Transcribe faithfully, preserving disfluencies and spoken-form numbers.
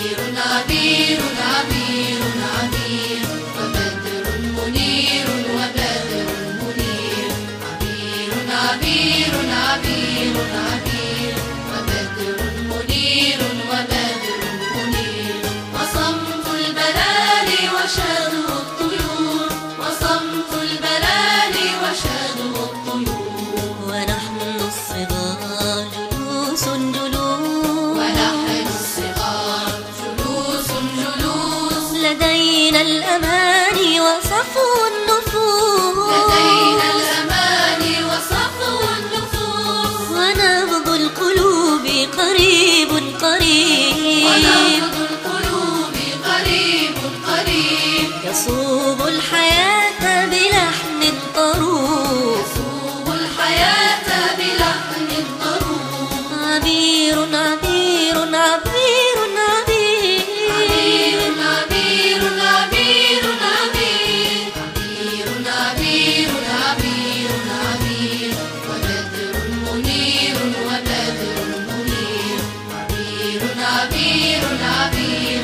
عبير عبير عبير وبدر منير وبدر منير عبير عبير عبير عبير وبدر منير وبدر منير وصمت البلال وشهده الطيور وصمت البلال وشهده الطيور ونحن الصغار جلوس جلوس ونحن الصغار جلوس جلوس لدينا الأماني وصفو النفوس لدينا الأماني وصفو النفوس ونبض القلوب قريب قريب ونبض القلوب قريب قريب يصوب الحياة بلحن طروب يصوب الحياة بلحن ضروب عبير عبير عبير عبير عبير عبير عبير عبير عبير عبير عبير وبدر منير وبدر منير عبير عبير عبير